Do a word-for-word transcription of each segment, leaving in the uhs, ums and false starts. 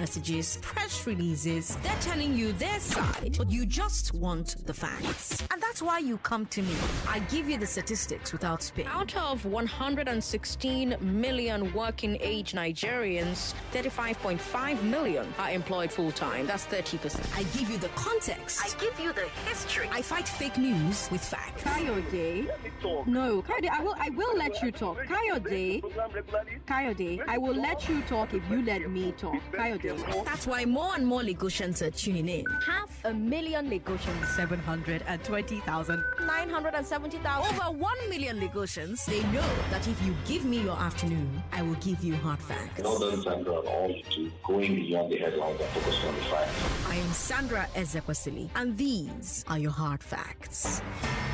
messages, press releases. They're telling you their side, but you just want the facts. And that's why you come to me. I give you the statistics without spin. Out of one hundred sixteen million working age Nigerians, thirty-five point five million are employed full-time. That's thirty percent. I give you the context. I give you the history. I fight fake news with facts. Kayode. No, Kayode, I will I will let you talk. Kayode. Kayode, I will let you talk if you let me talk. Kayode. That's why more and more Lagosians are tuning in. Half a million Lagosians. seven hundred twenty thousand. nine hundred seventy thousand. Over one million Lagosians, they know that if you give me your afternoon, I will give you hard facts. Well done, Sandra, all to going beyond the headlines and focusing on the facts. I am Sandra Ezekwesili, and these are your hard facts.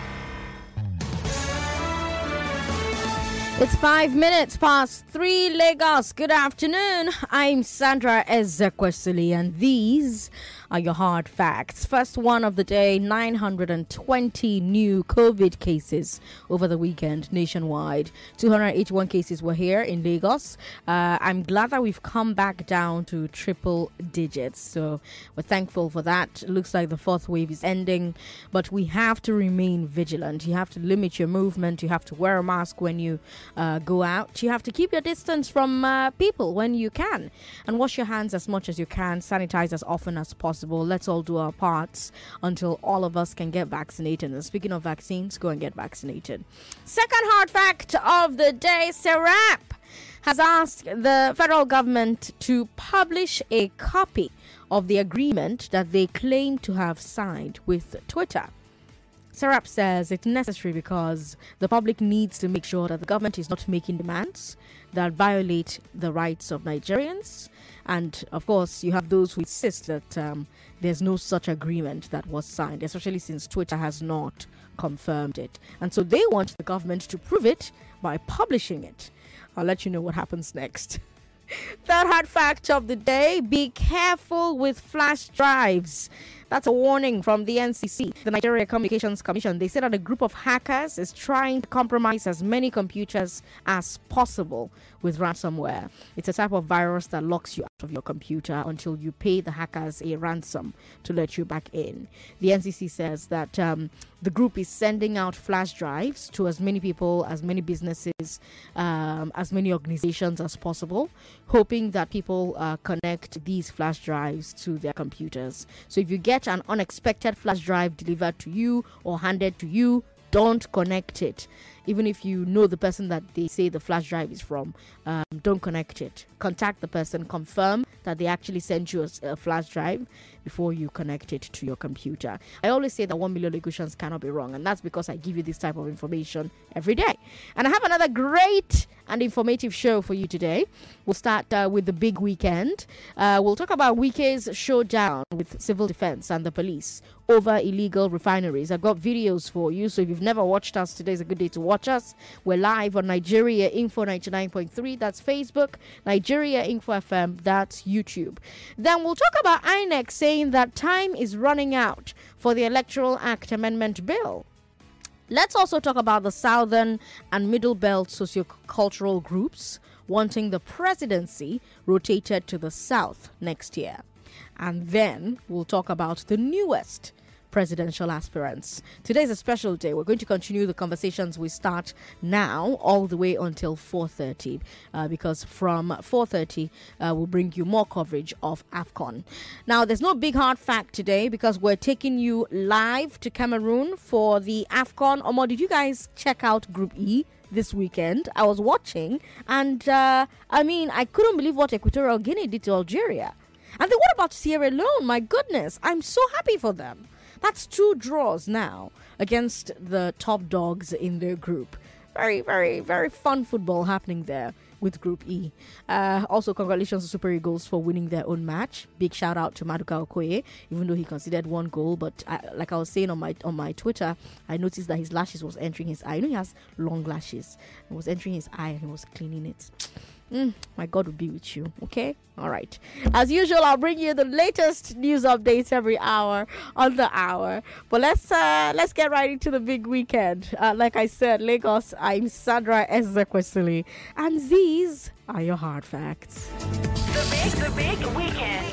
It's five minutes past three, Lagos. Good afternoon. I'm Sandra Ezekwesili, and these are your hard facts. First one of the day, nine hundred twenty new COVID cases over the weekend nationwide. two hundred eighty-one cases were here in Lagos. Uh, I'm glad that we've come back down to triple digits. So we're thankful for that. It looks like the fourth wave is ending, but we have to remain vigilant. You have to limit your movement. You have to wear a mask when you uh, go out. You have to keep your distance from uh, people when you can, and wash your hands as much as you can. Sanitize as often as possible. Let's all do our parts until all of us can get vaccinated. And speaking of vaccines, go and get vaccinated. Second hard fact of the day, Serap has asked the federal government to publish a copy of the agreement that they claim to have signed with Twitter. Serap says it's necessary because the public needs to make sure that the government is not making demands that violate the rights of Nigerians. And of course, you have those who insist that um, there's no such agreement that was signed, especially since Twitter has not confirmed it. And so they want the government to prove it by publishing it. I'll let you know what happens next. Third hard fact of the day, be careful with flash drives. That's a warning from the N C C, the Nigeria Communications Commission. They said that a group of hackers is trying to compromise as many computers as possible with ransomware. It's a type of virus that locks you out of your computer until you pay the hackers a ransom to let you back in. The N C C says that um, the group is sending out flash drives to as many people, as many businesses, um, as many organizations as possible, hoping that people uh, connect these flash drives to their computers. So if you get an unexpected flash drive delivered to you or handed to you, don't connect it. Even if you know the person that they say the flash drive is from, um, don't connect it. Contact the person, confirm that they actually sent you a, a flash drive before you connect it to your computer. I always say that one million Lagosians cannot be wrong, and that's because I give you this type of information every day. And I have another great and informative show for you today. We'll start uh, with the big weekend. Uh, we'll talk about Wike's showdown with civil defense and the police over illegal refineries. I've got videos for you, so if you've never watched us, today is a good day to watch us. We're live on Nigeria Info ninety-nine point three, that's Facebook, Nigeria Info F M, that's YouTube. Then we'll talk about I N E C saying that time is running out for the Electoral Act Amendment Bill. Let's also talk about the Southern and Middle Belt sociocultural groups wanting the presidency rotated to the South next year. And then we'll talk about the newest presidential aspirants. Today is a special day. We're going to continue the conversations we start now all the way until four thirty uh, because from four thirty uh, we'll bring you more coverage of AFCON. Now, there's no big hard fact today because we're taking you live to Cameroon for the AFCON. Omo, did you guys check out Group E this weekend? I was watching and uh, I mean, I couldn't believe what Equatorial Guinea did to Algeria. And then what about Sierra Leone? My goodness, I'm so happy for them. That's two draws now against the top dogs in their group. Very, very, very fun football happening there with Group E. Uh, also, congratulations to Super Eagles for winning their own match. Big shout out to Maduka Okoye, even though he conceded one goal. But I, like I was saying on my on my Twitter, I noticed that his lashes was entering his eye. You know, he has long lashes. It was entering his eye and he was cleaning it. Mm, my God will be with you. Okay? All right. As usual, I'll bring you the latest news updates every hour on the hour. But let's uh, let's get right into the big weekend. Uh, like I said, Lagos, I'm Sandra Ezekwesili. And these are your hard facts. The big, the big weekend.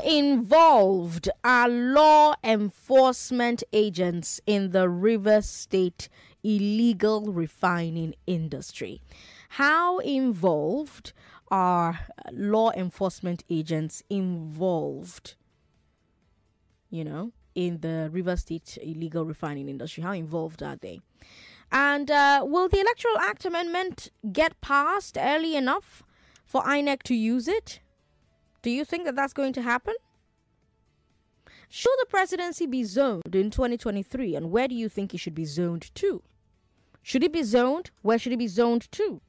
involved are law enforcement agents in the Rivers State illegal refining industry? How involved are law enforcement agents involved, you know, in the Rivers State illegal refining industry? How involved are they? And uh, will the Electoral Act Amendment get passed early enough for I N E C to use it? Do you think that that's going to happen? Should the presidency be zoned in twenty twenty-three, and where do you think it should be zoned to? Should it be zoned? Where should it be zoned to?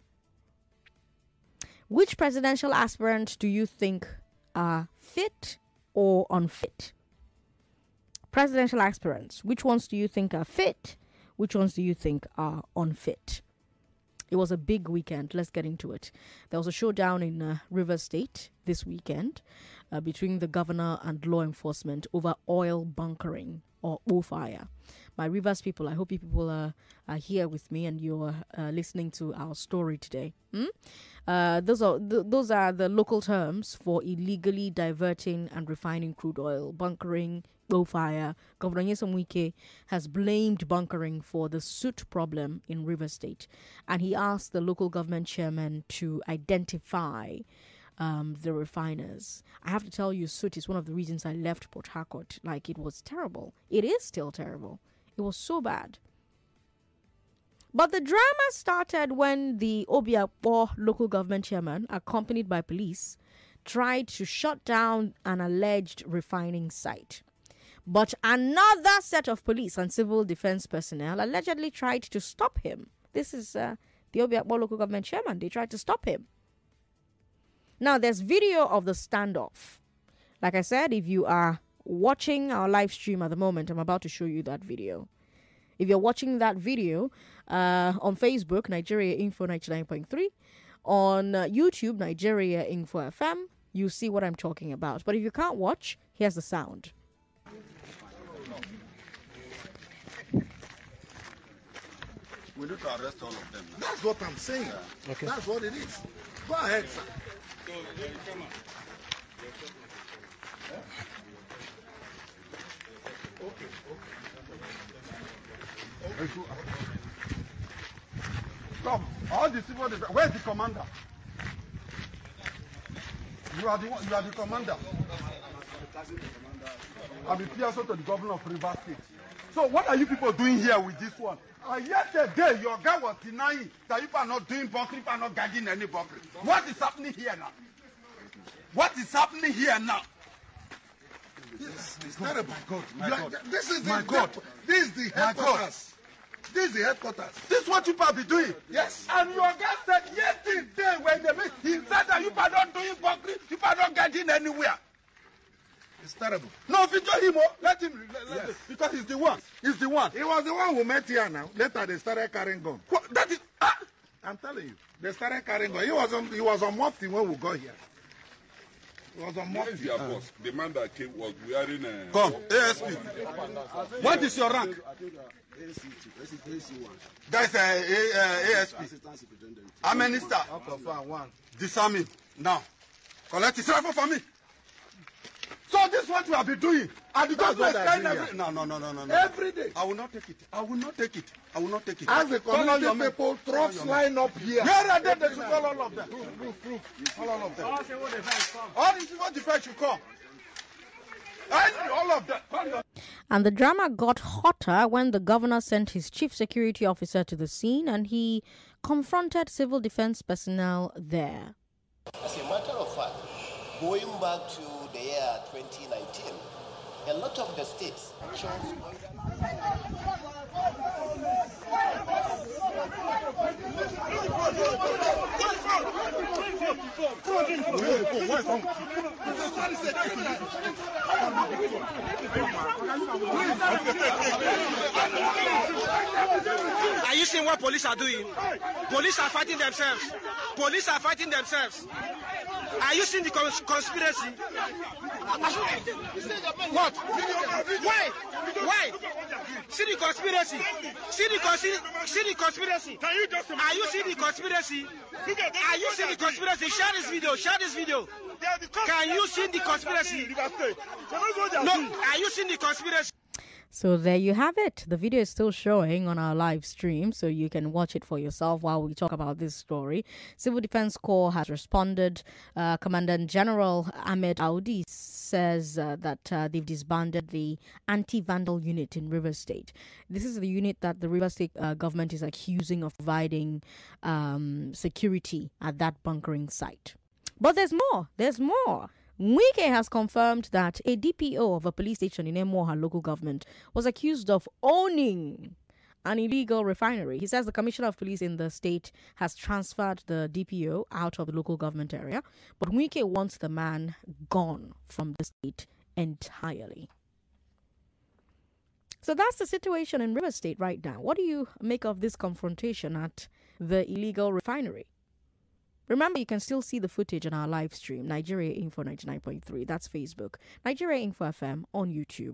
Which presidential aspirants do you think are fit or unfit? Presidential aspirants, which ones do you think are fit? Which ones do you think are unfit? It was a big weekend. Let's get into it. There was a showdown in uh, Rivers State this weekend uh, between the governor and law enforcement over oil bunkering or fire. My Rivers people, I hope you people are, are here with me and you're uh, listening to our story today. Hmm? Uh, those are th- those are the local terms for illegally diverting and refining crude oil, bunkering, fire. Governor Nyesom Wike has blamed bunkering for the soot problem in Rivers State, and he asked the local government chairman to identify um, the refiners. I have to tell you, soot is one of the reasons I left Port Harcourt. Like, it was terrible. It is still terrible. It was so bad. But the drama started when the Obiakpo local government chairman, accompanied by police, tried to shut down an alleged refining site. But another set of police and civil defense personnel allegedly tried to stop him. This is uh, the Obiakpo local government chairman. They tried to stop him. Now, there's video of the standoff. Like I said, if you are watching our live stream at the moment, I'm about to show you that video. If you're watching that video uh, on Facebook, Nigeria Info ninety-nine point three, on uh, YouTube, Nigeria Info F M, you see what I'm talking about. But if you can't watch, here's the sound. We need to arrest all of them. Now. That's what I'm saying. Yeah. Okay. That's what it is. Go ahead, sir. So, come on. Okay, okay. Okay. Come, all the civil defense. Where's the commander? You are the one. You are the commander. I'll be P S O to the governor of Rivers State. So what are you people doing here with this one? Uh, yesterday, your guy was denying that you are not doing bunkering, you are not guiding any bunkering. What is happening here now? What is happening here now? This is terrible. My God, my God. This is my the, God. This is the headquarters. This is the headquarters. This is what you people be doing. Yes. And your guy said yesterday when they meet, he said that you are not doing bunkering, you are not guiding anywhere. It's terrible. No, if you tell him, let him, let, yes. let, because he's the one. He's the one. He was the one who met here now. Later they started carrying gun. What? That is, ah, I'm telling you, they started carrying gun. He was on, he was on Mufti when we got here. He was on Mufti. Your uh, boss, the man that came was wearing a... Come, A S P. What is your rank? That's a, a, a, A S P. I'm minister. One. Disarm him. Now, collect his rifle for me. So this is what we have been doing. And the government is saying every no, no, no, no, no, no. Every day. I will not take it. I will not take it. I will not take it. As the community people, trucks line up here. Where are they? They should call all of them. Proof, proof, proof. Call all of them. All the civil defense should come. And all of them. And the drama got hotter when the governor sent his chief security officer to the scene and he confronted civil defense personnel there. As a matter of fact, going back to the year twenty nineteen, a lot of the states chose Are you seen what police are doing? Police are fighting themselves. Police are fighting themselves. Are you seeing the cons- conspiracy? What? Why? Why? See the conspiracy. See the, consi- see the conspiracy. Are you seeing the conspiracy? Are you seeing the conspiracy? Share this video. Share this video. Can you see the conspiracy? No. Are you seeing the conspiracy? So there you have it. The video is still showing on our live stream, so you can watch it for yourself while we talk about this story. Civil Defense Corps has responded. Uh, Commandant General Ahmed Audi says uh, that uh, they've disbanded the anti-vandal unit in Rivers State. This is the unit that the Rivers State uh, government is accusing of providing um, security at that bunkering site. But there's more. There's more. Wike has confirmed that a D P O of a police station in Emoha local government was accused of owning an illegal refinery. He says the commissioner of police in the state has transferred the D P O out of the local government area, but Wike wants the man gone from the state entirely. So that's the situation in Rivers State right now. What do you make of this confrontation at the illegal refinery? Remember, you can still see the footage on our live stream, Nigeria Info ninety-nine point three. That's Facebook. Nigeria Info F M on YouTube.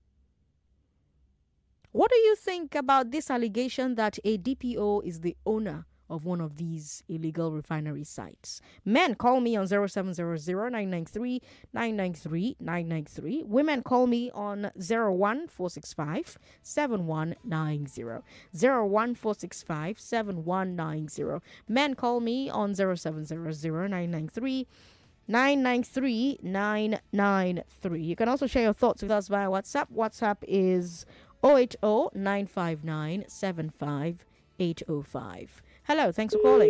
What do you think about this allegation that a D P O is the owner of one of these illegal refinery sites? Men, call me on zero seven zero zero nine nine three nine nine three nine nine three. Women, call me on zero one four six five seven one nine zero. zero one four six five seven one nine zero. Men, call me on zero seven zero zero nine nine three nine nine three nine nine three. You can also share your thoughts with us via WhatsApp. WhatsApp is zero eight zero nine five nine seven five eight zero five. Hello, thanks for calling.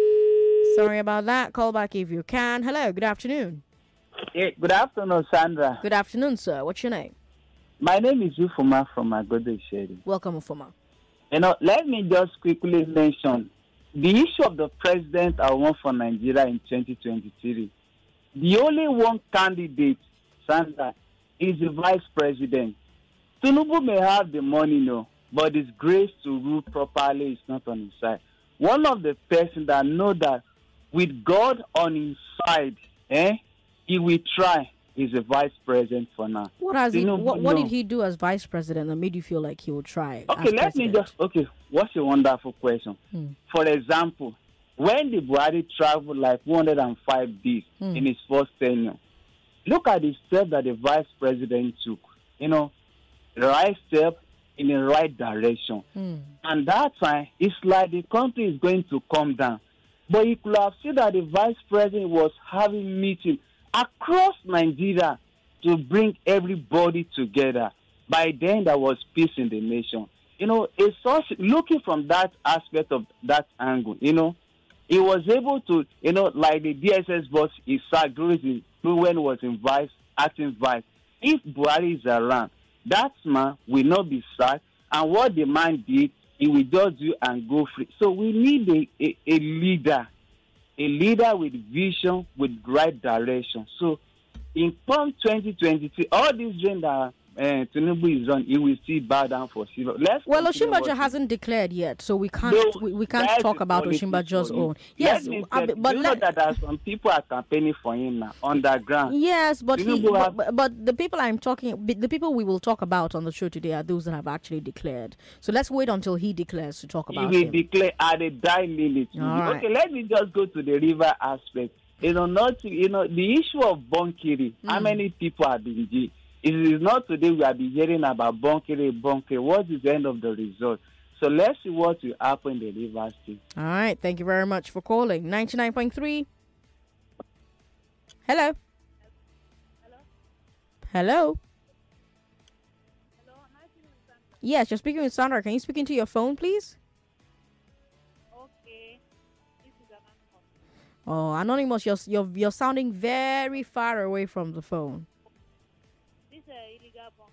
Sorry about that. Call back if you can. Hello, good afternoon. Hey, good afternoon, Sandra. Good afternoon, sir. What's your name? My name is Ufuma from Agode Shady. Welcome, Ufuma. You know, let me just quickly mention the issue of the president I want for Nigeria in twenty twenty-three. The only one candidate, Sandra, is the vice president. Tinubu may have the money, no, but his grace to rule properly is not on his side. One of the persons that know that with God on his side, eh, he will try is a vice president for now. What has he? Tinubu, What, what no. did he do as vice president that made you feel like he would try? Okay, as let president? me just, okay, what's a wonderful question? Hmm. For example, when the Buhari traveled like one hundred five days Hmm. in his first tenure, look at the step that the vice president took. You know, the right step in the right direction. Hmm. And that time, it's like the country is going to come down. But you could have seen that the vice president was having meetings across Nigeria to bring everybody together. By then, there was peace in the nation. You know, it's also, looking from that aspect of that angle, you know, he was able to, you know, like the D S S boss, he sacked when he was in vice, acting vice. If Buhari is around, that man will not be sacked, and what the man did, he will just do and go free. So we need a, a, a leader, a leader with vision, with right direction. So in come twenty twenty-three, all these dreams that uh, Tinubu is on, he will still bow down for silver. Let's Well, continue Oshimbaja what- hasn't declared yet, so we can't No, we, we can't that talk is about politics Oshimbaja's for him. own. Yes, Let me uh, tell- but do you know let, that there are some people are campaigning for him now underground. yes, but, he, Tinubu but have- but but the people I'm talking, the people we will talk about on the show today are those that have actually declared. So let's wait until he declares to talk He about will him. declare at the dying minute. All right. Okay, let me just go to the river aspect. You know, not you know the issue of Bonkiri. How Mm. many people have been jailed? It is not today we have been hearing about Bonkiri, Bonkiri. What is the end of the result? So let's see what will happen in the river state. All right, thank you very much for calling. ninety-nine point three. Hello. Hello. Yes, you're speaking with Sandra. Can you speak into your phone, please? Okay. This is Anonymous. Oh, Anonymous, you're, you're, you're sounding very far away from the phone. This is a illegal bomb.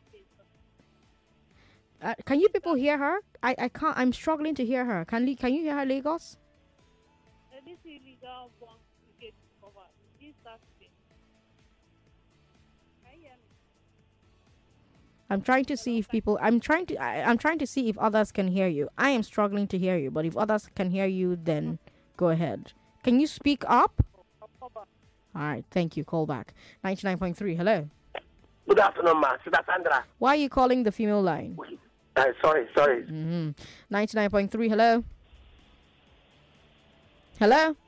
Uh, can you people hear her? I, I can't. I'm struggling to hear her. Can Can you hear her, Lagos? Uh, This illegal bomb get covered. This Saturday. Can you hear me? I'm trying to see if people. I'm trying to. I, I'm trying to see if others can hear you. I am struggling to hear you, but if others can hear you, then go ahead. Can you speak up? All right. Thank you. Call back. ninety-nine point three. Hello. Good afternoon, ma. Sister Sandra. Why are you calling the female line? Uh, sorry, sorry. Mm-hmm. ninety-nine point three. Hello. Hello.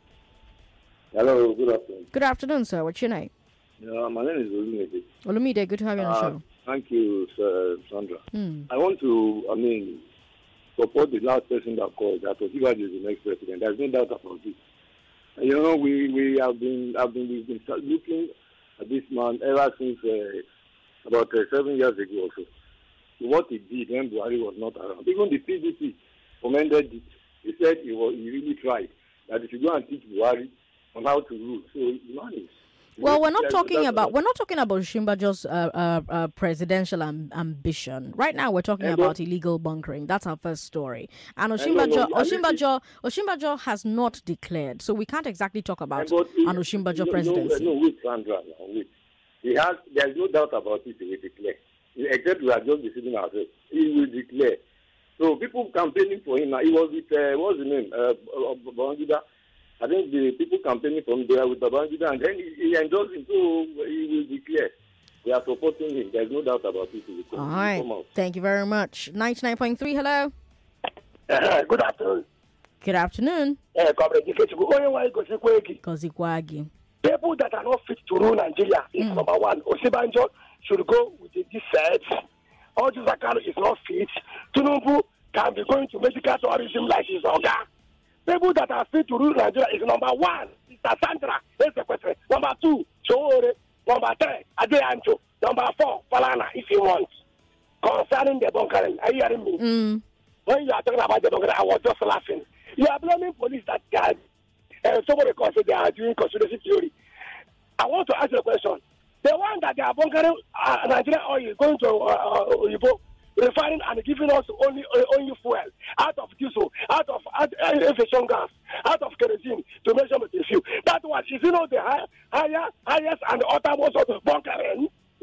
Hello. Good afternoon. Good afternoon, sir. What's your name? Yeah, my name is Olumide. Olumide, good to have you on the Uh, show. Thank you, sir, Sandra. Hmm. I want to, I mean, support the last person that called. That Osibajo is the next president. There's no doubt about it. And, you know, we, we have been, have been, we've been looking at this man ever since uh, about uh, seven years ago or so. What he did when Buhari was not around. Even the P D P commended it. He said he, was, he really tried that he should go and teach Buhari on how to rule. So, the man is. Well, we're not talking about we're not talking about Osinbajo's uh, uh, uh, presidential am- ambition. Right now, we're talking And about what- illegal bunkering. That's our first story. And And no, Osinbajo, no, I mean, Osinbajo, Osinbajo has not declared, so we can't exactly talk about But he- an Osinbajo no, presidency. No, no, wait, Sandra, now, wait. He has, there's no doubt about it, he will declare. Except we are just deceiving ourselves. He will declare. So people campaigning for him now, he was with, uh, what's the name, uh, Babangida. I think the people campaigning from there with Babangida, and then he, he endorsed him, so he will declare. We are supporting him. There's no doubt about it. He will come, All he will right. come out. Thank you very much. ninety-nine point three, hello. Uh, good afternoon. Good afternoon. Uh, Comrade Ikechukwu, only one goes Ikwegi. Kozikwagi. People that are not fit to rule Nigeria is Mm. number one. Osibanjo should go with the defense. Ojo Zakaro is not fit. Tinubu can be going to medical tourism like his Oga. People that are fit to rule Nigeria is number one. Sister Sandra, Ezekwesili. Number two, Showore. Number three, Adeyanjo. Number four, Falana, if you want. Concerning the bunkering, are you hearing me? Mm. When you are talking about the bunkering, I was just laughing. You are blaming police that guy. Uh, somebody consider they are doing conspiracy theory. I want to ask you a question. The one that they are bunkering uh, Nigerian oil going to uh, uh, Oyibo, refining and giving us only uh, only fuel out of diesel, out of out, uh, aviation gas, out of kerosene to measure with the fuel. That one is you know the high, higher, highest and uttermost of the bunkering.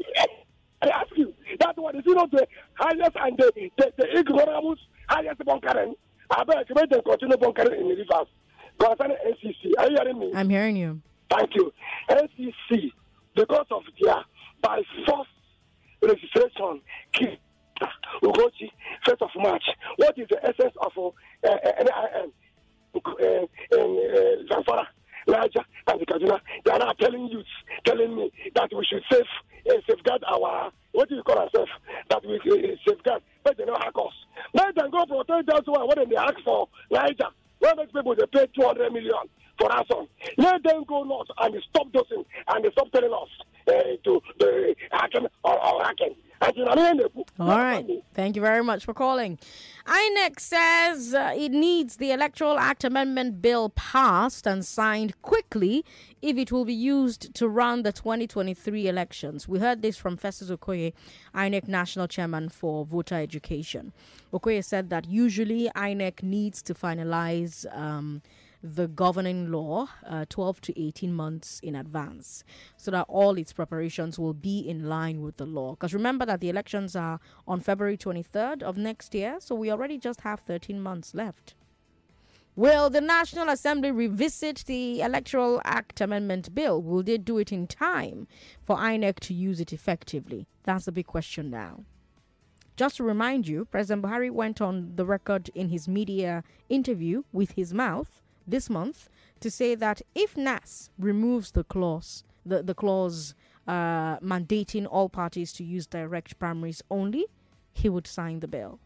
I ask you, that one is you know the highest and the the, the ignoramus highest bunkering. I bet you them continue bunkering in the rivers. Concerning N C C, are you hearing me? I'm hearing you. Thank you. N C C, because of their by force registration, Ugochi, first of March. What is the essence of uh, N I M in uh, Zamfara, Niger, and Kaduna? They are now telling youths, telling me that we should save, uh, safeguard our, what do you call ourselves? That we uh, safeguard, but they don't hack us. Let them go protect those one when they ask for Niger. When those people they pay two hundred million for ransom, let them go north and stop those things and they stop telling us uh, to the hacking or, or hacking. All right. Thank you very much for calling. I N E C says uh, it needs the Electoral Act Amendment Bill passed and signed quickly if it will be used to run the twenty twenty-three elections. We heard this from Festus Okoye, I N E C National Chairman for Voter Education. Okoye said that usually I N E C needs to finalize um, the governing law uh, twelve to eighteen months in advance so that all its preparations will be in line with the law. Because remember that the elections are on February twenty-third of next year, so we already just have thirteen months left. Will the National Assembly revisit the Electoral Act Amendment Bill? Will they do it in time for I N E C to use it effectively? That's the big question now. Just to remind you, President Buhari went on the record in his media interview with his mouth this month to say that if N A S removes the clause, the, the clause uh, mandating all parties to use direct primaries only, he would sign the bill.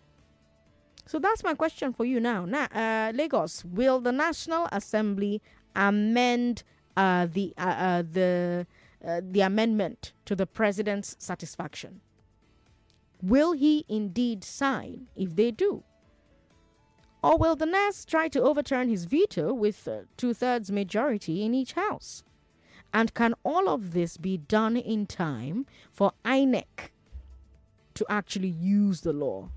So that's my question for you now. Na- uh, Lagos, will the National Assembly amend uh, the uh, uh, the uh, the amendment to the president's satisfaction? Will he indeed sign if they do? Or will the N A S try to overturn his veto with uh, two-thirds majority in each house? And can all of this be done in time for I N E C to actually use the law?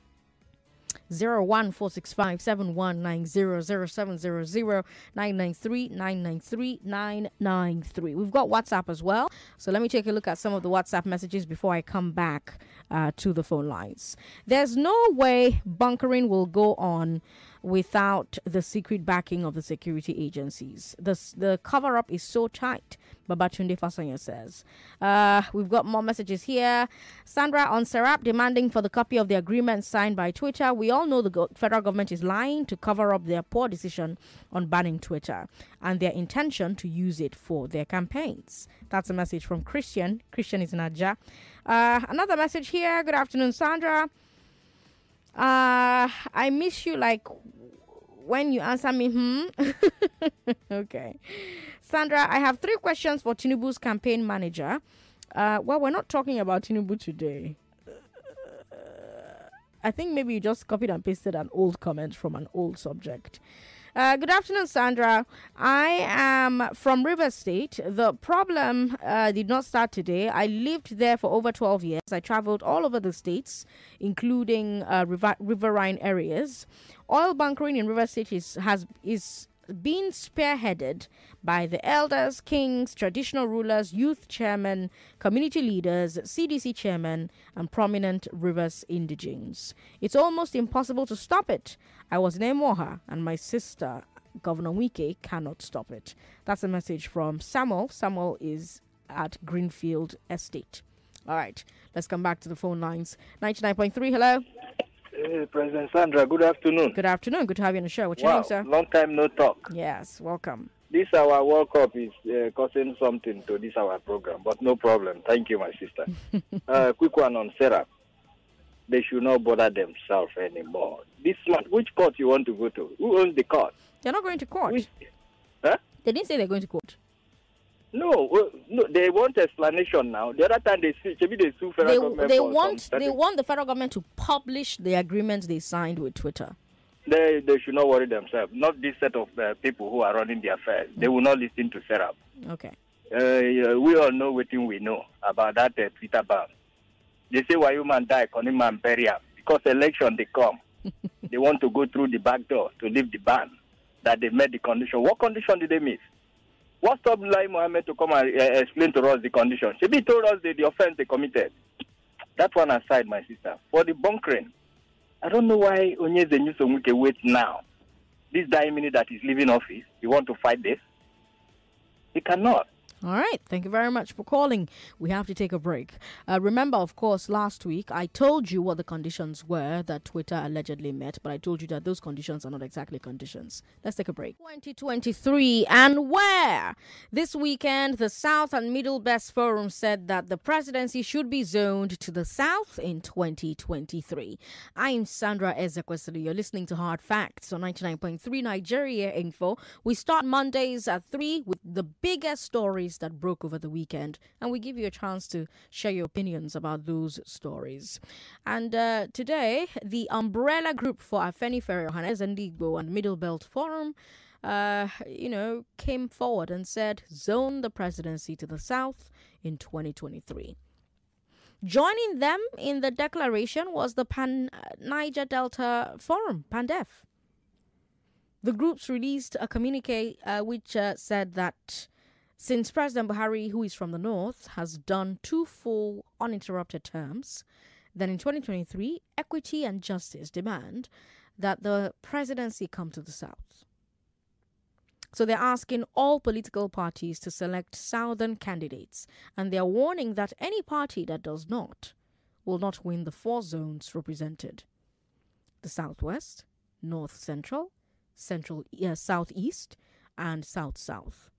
zero one four six five seven one nine zero zero seven zero zero nine nine three nine nine three nine nine three. We've got WhatsApp as well. So let me take a look at some of the WhatsApp messages before I come back uh, to the phone lines. There's no way bunkering will go on without the secret backing of the security agencies. The, the cover-up is so tight, Babatunde Fasanya says. Uh, we've got more messages here. Sandra on Serap demanding for the copy of the agreement signed by Twitter. We all know the go- federal government is lying to cover up their poor decision on banning Twitter and their intention to use it for their campaigns. That's a message from Christian. Christian is in Aja. Uh, another message here. Good afternoon, Sandra. Uh, I miss you like when you answer me, hmm? Okay. Sandra, I have three questions for Tinubu's campaign manager. Uh, well, we're not talking about Tinubu today. Uh, I think maybe you just copied and pasted an old comment from an old subject. Uh, good afternoon, Sandra. I am from River State. The problem uh, did not start today. I lived there for over twelve years. I traveled all over the states, including uh, river- riverine areas. Oil bunkering in River State is, has is being spearheaded by the elders, kings, traditional rulers, youth chairmen, community leaders, C D C chairmen, and prominent Rivers indigenes. It's almost impossible to stop it. I was in Emoha, and my sister, Governor Wike, cannot stop it. That's a message from Samuel. Samuel is at Greenfield Estate. All right, let's come back to the phone lines. ninety-nine point three, hello. Hey, President Sandra, good afternoon. Good afternoon. Good to have you on the show. What's your wow, name, sir? Long time no talk. Yes, welcome. This our World Cup is uh, causing something to this our program, but no problem. Thank you, my sister. uh, quick one on Serap. They should not bother themselves anymore. This month, which court you want to go to? Who owns the court? They're not going to court. Which, huh? They didn't say they're going to court. No, uh, no, they want explanation now. The other time they sue, maybe they sue federal They, government. they for want some they want the federal government to publish the agreements they signed with Twitter. They they should not worry themselves. Not this set of uh, people who are running the affairs. They will not listen to Serap. Okay. Uh, we all know what we know about that uh, Twitter ban. They say why human die, can man bury am? Because election they come. They want to go through the back door to leave the ban that they met the condition. What condition did they miss? What stopped Lai Mohammed to come and uh, explain to us the condition? She told us the, the offense they committed. That one aside, my sister. For the bunkering, I don't know why Onyeze Newsomwike wait now. This dying minute that he's leaving office, you want to fight this? He cannot. All right. Thank you very much for calling. We have to take a break. Uh, remember, of course, last week I told you what the conditions were that Twitter allegedly met, but I told you that those conditions are not exactly conditions. Let's take a break. twenty twenty-three and where? This weekend, the South and Middle Belt Forum said that the presidency should be zoned to the South in twenty twenty-three. I'm Sandra Ezekwesili. You're listening to Hard Facts on ninety-nine point three Nigeria Info. We start Mondays at three with the biggest stories that broke over the weekend, and we give you a chance to share your opinions about those stories. And uh, today, the umbrella group for Afenifere, Ohanaeze Ndigbo and Middle Belt Forum, uh, you know, came forward and said, zone the presidency to the South in twenty twenty-three. Joining them in the declaration was the Pan uh, Niger Delta Forum, PANDEF. The groups released a communique uh, which uh, said that since President Buhari, who is from the north, has done two full uninterrupted terms, then in twenty twenty-three, equity and justice demand that the presidency come to the south. So they're asking all political parties to select southern candidates, and they're warning that any party that does not will not win the four zones represented: the southwest, north central, central uh, southeast, and south south.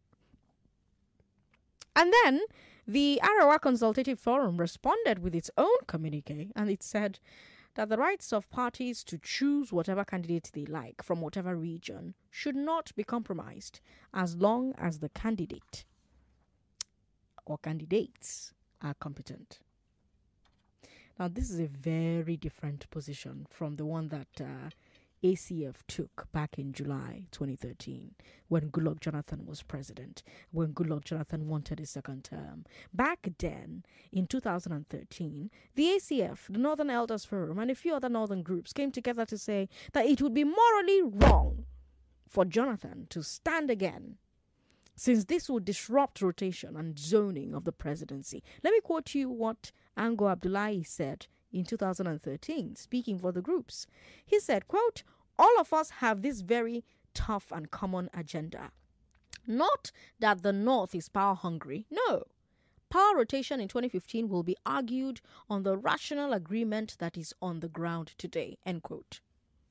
And then the Arawa Consultative Forum responded with its own communique, and it said that the rights of parties to choose whatever candidate they like from whatever region should not be compromised as long as the candidate or candidates are competent. Now, this is a very different position from the one that uh, A C F took back in July twenty thirteen when Goodluck Jonathan was president, when Goodluck Jonathan wanted a second term. Back then, in two thousand thirteen, the A C F, the Northern Elders Forum, and a few other northern groups came together to say that it would be morally wrong for Jonathan to stand again, since this would disrupt rotation and zoning of the presidency. Let me quote you what Ango Abdullahi said in two thousand thirteen, speaking for the groups. He said, quote, all of us have this very tough and common agenda. Not that the North is power hungry. No. Power rotation in twenty fifteen will be argued on the rational agreement that is on the ground today. End quote.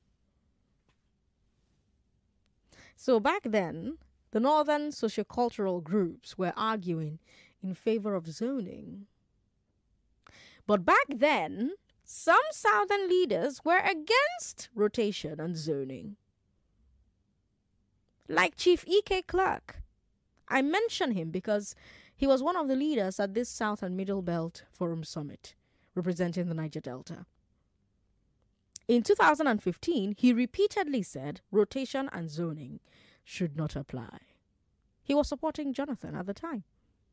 So back then, the northern sociocultural groups were arguing in favor of zoning. But back then, some southern leaders were against rotation and zoning. Like Chief E K Clark. I mention him because he was one of the leaders at this South and Middle Belt Forum Summit, representing the Niger Delta. In two thousand fifteen, he repeatedly said rotation and zoning should not apply. He was supporting Jonathan at the time.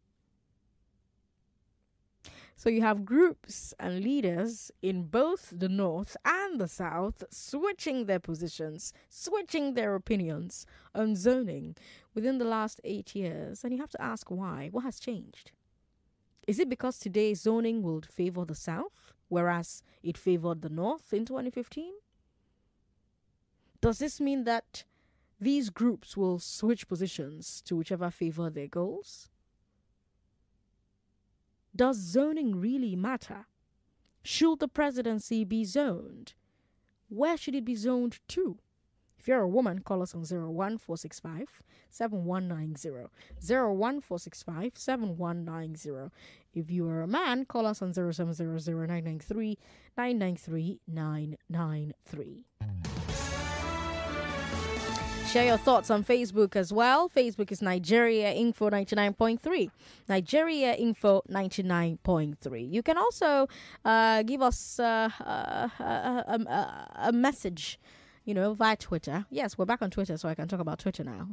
So you have groups and leaders in both the North and the South switching their positions, switching their opinions on zoning within the last eight years. And you have to ask why. What has changed? Is it because today zoning will favor the South, whereas it favored the North in twenty fifteen? Does this mean that these groups will switch positions to whichever favor their goals? Does zoning really matter? Should the presidency be zoned? Where should it be zoned to? If you're a woman, call us on zero one four six five, seven one nine zero. zero one four six five, seven one nine zero. If you are a man, call us on zero seven zero zero nine nine three, nine nine three nine nine three. Share your thoughts on Facebook as well. Facebook is Nigeria Info ninety-nine point three. Nigeria Info ninety-nine point three. You can also uh, give us uh, uh, a, a, a message, you know, via Twitter. Yes, we're back on Twitter, so I can talk about Twitter now.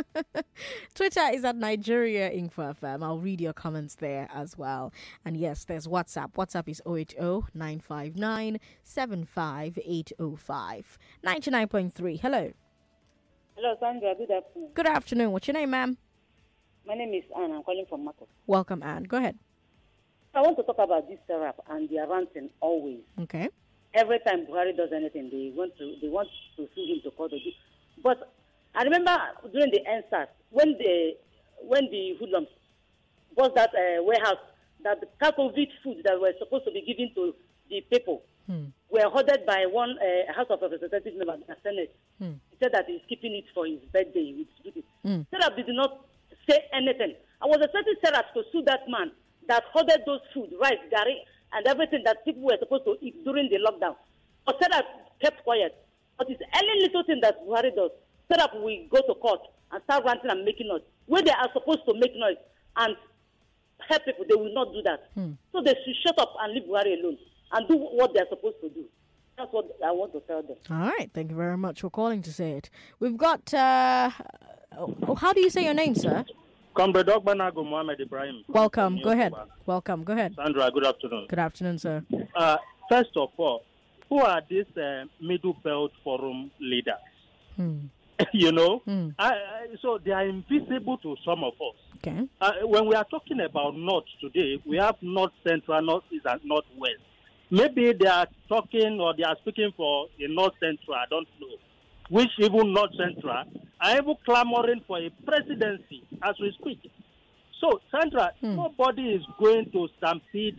Twitter is at Nigeria Info F M. I'll read your comments there as well. And yes, there's WhatsApp. WhatsApp is zero eight zero nine five nine seven five eight zero five. ninety-nine point three. Hello. Hello, Sandra. Good afternoon. Good afternoon. What's your name, ma'am? My name is Anne. I'm calling from Marcus. Welcome, Anne. Go ahead. I want to talk about this syrup and their ranting always. Okay. Every time Buhari does anything, they want to they want to sue him to court. But I remember during the N S A S, when the when the hoodlums was that uh, warehouse, that the Kakovit food that were supposed to be given to the people hmm. were hoarded by one uh, House of Representatives member, the Senate. Hmm. He said that he's keeping it for his birthday. With mm. Serap did not say anything. I was expecting Serap to sue that man that hoarded those food, rice, gari, and everything that people were supposed to eat during the lockdown. But Serap kept quiet. But it's any little thing that Buhari does, Serap will go to court and start ranting and making noise. When they are supposed to make noise and help people, they will not do that. Mm. So they should shut up and leave Buhari alone and do what they are supposed to do. That's what I want to tell them. All right. Thank you very much for calling to say it. We've got, uh, oh, how do you say your name, sir? Comrade Ogbanago Mohammed Ibrahim. Welcome. Go ahead. Welcome. Go ahead. Sandra, good afternoon. Good afternoon, sir. Uh, first of all, who are these uh, Middle Belt Forum leaders? Hmm. you know? Hmm. I, I, so they are invisible to some of us. Okay. Uh, when we are talking about North today, we have North Central, North East, and North West. Maybe they are talking or they are speaking for the North Central, I don't know. Which even North Central are even clamoring for a presidency as we speak. So, Sandra, hmm. nobody is going to stampede.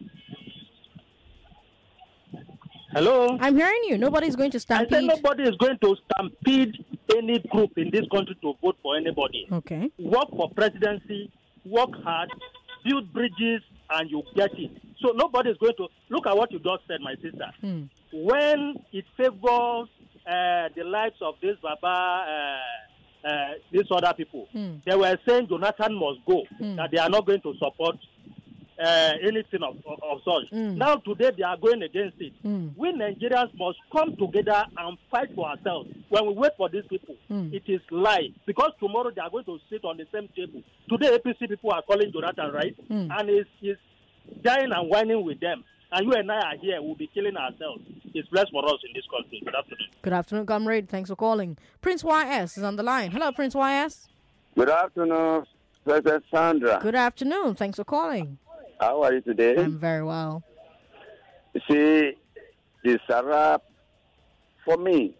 Hello? I'm hearing you. Nobody's going to stampede. I said nobody is going to stampede any group in this country to vote for anybody. Okay. Work for presidency, work hard, build bridges, and you get it. So nobody is going to look at what you just said, my sister. Hmm. When it favors uh, the lives of this Baba, uh, uh, these other people, hmm. they were saying Jonathan must go, hmm. that they are not going to support uh, anything of, of, of such. Hmm. Now today they are going against it. Hmm. We Nigerians must come together and fight for ourselves. When we wait for these people, hmm. it is lie. Because tomorrow they are going to sit on the same table. Today A P C people are calling Jonathan, right? Hmm. And it's, it's dying and whining with them. And you and I are here. We'll be killing ourselves. It's blessed for us in this country. Good afternoon. Good afternoon, comrade. Thanks for calling. Prince Y S is on the line. Hello, Prince Y S. Good afternoon, President Sandra. Good afternoon. Thanks for calling. How are you today? I'm very well. See, the Sarab, for me,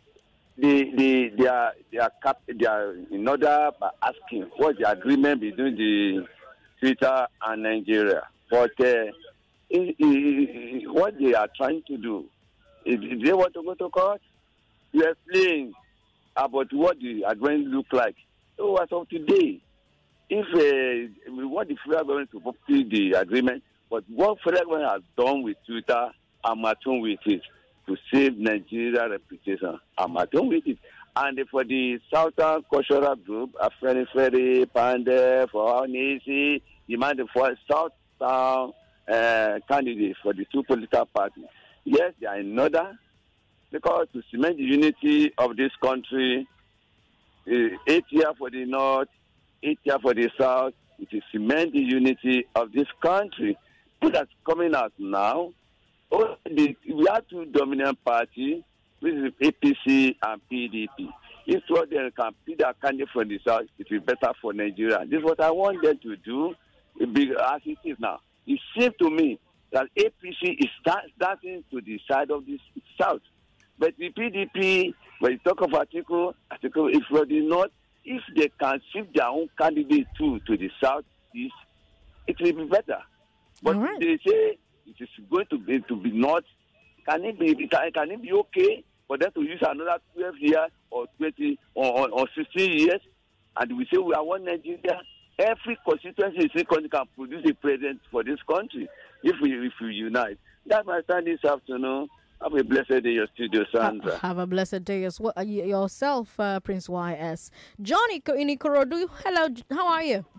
the the they are they are cap, they are in order by asking what's the agreement between the Twitter and Nigeria. But uh, it, it, what they are trying to do, if, if they want to go to court, you explain about what the agreement look like. So as of today, if uh, we want the federal government to fulfill the agreement, but what federal government has done with Twitter, I'm at home with it to save Nigeria reputation. I'm at home with it. And for the Southern Cultural Group, Afeni Ferry, Pande, for Nisi, demand for Southern uh, candidates for the two political parties. Yes, they are in order because to cement the unity of this country, uh, eight years for the North, eight years for the South, it is cement the unity of this country. What that's coming out now, oh, the, we have two dominant parties, which is A P C and P D P. If what they can be the candidate from the South, it will be better for Nigeria. This is what I want them to do, as it is now. It seems to me that A P C is start, starting to the side of the South. But the P D P, when you talk of article, article, if for the North, if they can shift their own candidate too to the South, East, it will be better. But right. They say it is going to be to be North. Can it be? Can, can it be okay for them to use another twelve years or twenty or, or, or sixteen years? And we say we are one Nigeria. Every constituency in this country can produce a president for this country if we if we unite. That's my time this afternoon. Have a blessed day, your studio, Sandra. Have a blessed day as well, uh, yourself, uh, Prince Y S. Johnny in Ikorodu, hello, how are you?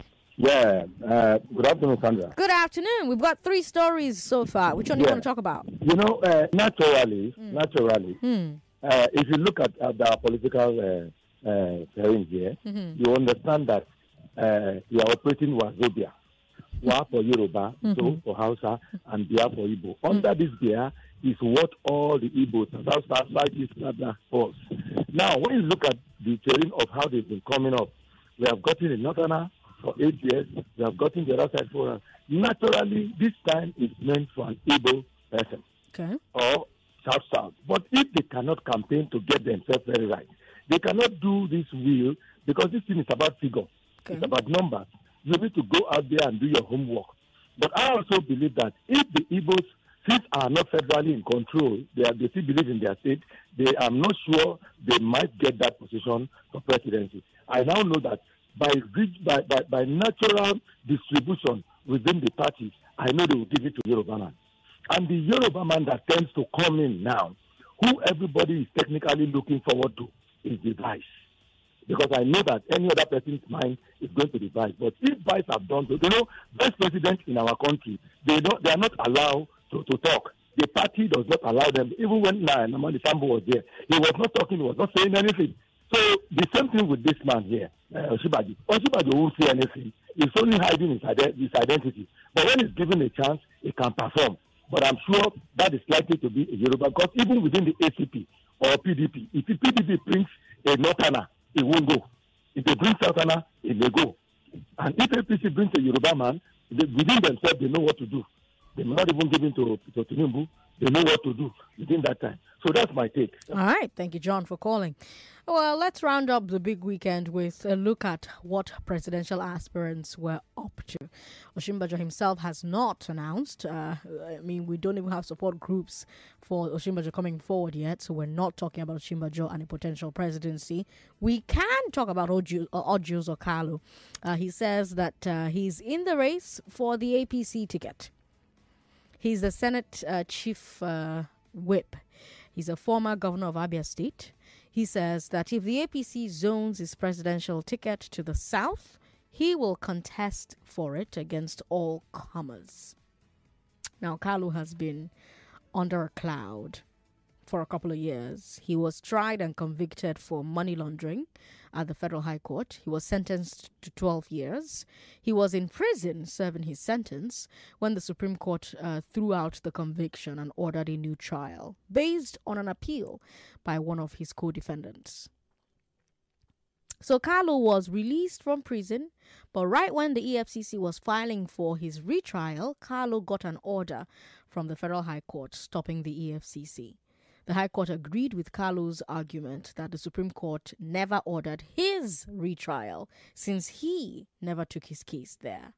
Yeah, uh, good afternoon, Sandra. Good afternoon. We've got three stories so far. Which one do yeah. you want to talk about? You know, uh, naturally, mm. naturally, mm. Uh, if you look at, at the political uh, uh, hearing here, mm-hmm. you understand that uh, we are operating Wazobia. Wa for Yoruba, mm-hmm. so for Hausa, and Bia for Igbo. Mm-hmm. Under this Bia is what all the Igbos and South South East force. Now, when you look at the terrain of how they've been coming up, we have gotten a Northerner for eight years, we have gotten the other side for us. Naturally, this time is meant for an Igbo person. Okay. Or South South. But if they cannot campaign to get themselves very right, they cannot do this will because this thing is about figure. Okay. It's about numbers. You need to go out there and do your homework. But I also believe that if the Igbos, since are not federally in control, they, are, they still believe in their state, they I'm not sure they might get that position for presidency. I now know that by, by, by, by natural distribution within the parties, I know they will give it to Yoruba man. And the Yoruba man that tends to come in now, who everybody is technically looking forward to, is the vice. Because I know that any other person's mind is going to be vice. But if vice have done so, you know, vice president in our country, they don't, they are not allowed to, to talk. The party does not allow them. Even when nah, Namani Sambo was there, he was not talking, he was not saying anything. So the same thing with this man here, uh, Oshibaji. Oshibaji won't say anything. He's only hiding his, ident- his identity. But when he's given a chance, he can perform. But I'm sure that is likely to be a Yoruba. Because even within the A C P or P D P, if the P D P brings a Northerner, it won't go. If they bring Southerner, it may go. And if A P C brings a Yoruba man, they, within themselves, they know what to do. They may not even give in to, to Tinubu. They know what to do within that time. So that's my take. All right. Thank you, John, for calling. Well, let's round up the big weekend with a look at what presidential aspirants were up to. Osinbajo himself has not announced. Uh, I mean, we don't even have support groups for Osinbajo coming forward yet, so we're not talking about Osinbajo and a potential presidency. We can talk about Ojo Okalu. Uh, he says that uh, he's in the race for the A P C ticket. He's the Senate uh, chief uh, whip. He's a former governor of Abia State. He says that if the A P C zones his presidential ticket to the south, he will contest for it against all comers. Now, Kalu has been under a cloud for a couple of years. He was tried and convicted for money laundering at the Federal High Court. He was sentenced to twelve years. He was in prison serving his sentence when the Supreme Court uh, threw out the conviction and ordered a new trial based on an appeal by one of his co-defendants. So Carlo was released from prison, but right when the E F C C was filing for his retrial, Carlo got an order from the Federal High Court stopping the E F C C. The High Court agreed with Carlo's argument that the Supreme Court never ordered his retrial since he never took his case there.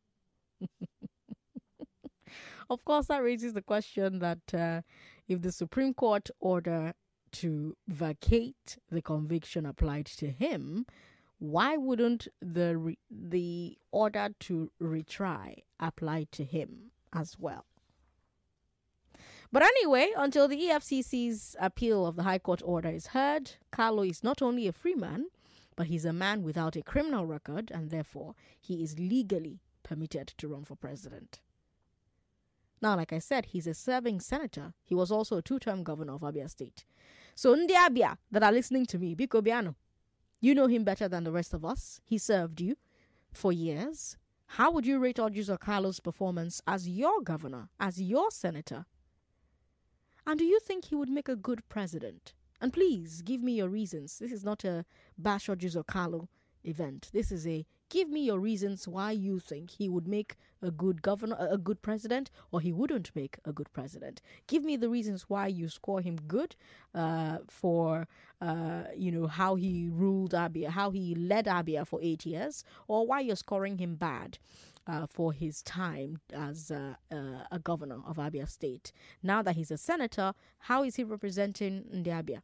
Of course, that raises the question that uh, if the Supreme Court order to vacate the conviction applied to him, why wouldn't the re- the order to retry apply to him as well? But anyway, until the E F C C's appeal of the High Court order is heard, Carlo is not only a free man, but he's a man without a criminal record, and therefore he is legally permitted to run for president. Now, like I said, he's a serving senator. He was also a two-term governor of Abia State. So Ndi Abia that are listening to me, Biko Biano, you know him better than the rest of us. He served you for years. How would you rate Ojizo Carlo's performance as your governor, as your senator? And do you think he would make a good president? And please, give me your reasons. This is not a bash Ojizo Carlo event. This is a give me your reasons why you think he would make a good governor, a good president, or he wouldn't make a good president. Give me the reasons why you score him good uh, for, uh, you know, how he ruled Abia, how he led Abia for eight years, or why you're scoring him bad uh, for his time as uh, uh, a governor of Abia State. Now that he's a senator, how is he representing Ndi Abia?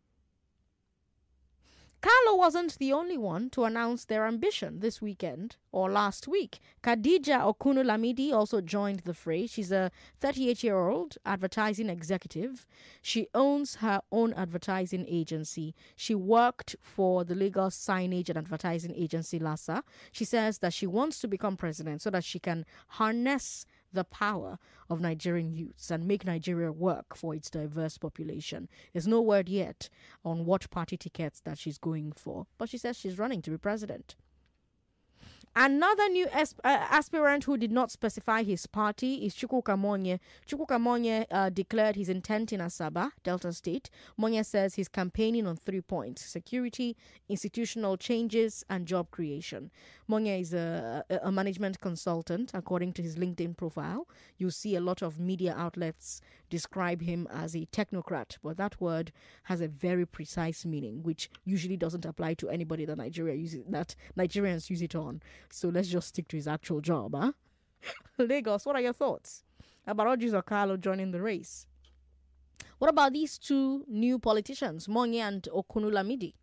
Carlo wasn't the only one to announce their ambition this weekend or last week. Khadija Okunu-Lamidi also joined the fray. She's a thirty-eight-year-old advertising executive. She owns her own advertising agency. She worked for the Lagos Signage and Advertising Agency, LASA. She says that she wants to become president so that she can harness the power of Nigerian youths and make Nigeria work for its diverse population. There's no word yet on what party tickets that she's going for, but she says she's running to be president. Another new asp- uh, aspirant who did not specify his party is Chukwuka Monye. Chukwuka Monye uh, declared his intent in Asaba, Delta State. Monye says he's campaigning on three points: security, institutional changes, and job creation. Monye is a, a management consultant, according to his LinkedIn profile. You see a lot of media outlets describe him as a technocrat, but that word has a very precise meaning, which usually doesn't apply to anybody that Nigeria uses, that Nigerians use it on. So let's just stick to his actual job, huh? Lagos, what are your thoughts about Ojizo Carlo joining the race? What about these two new politicians, Monye and Okunu-Lamidi?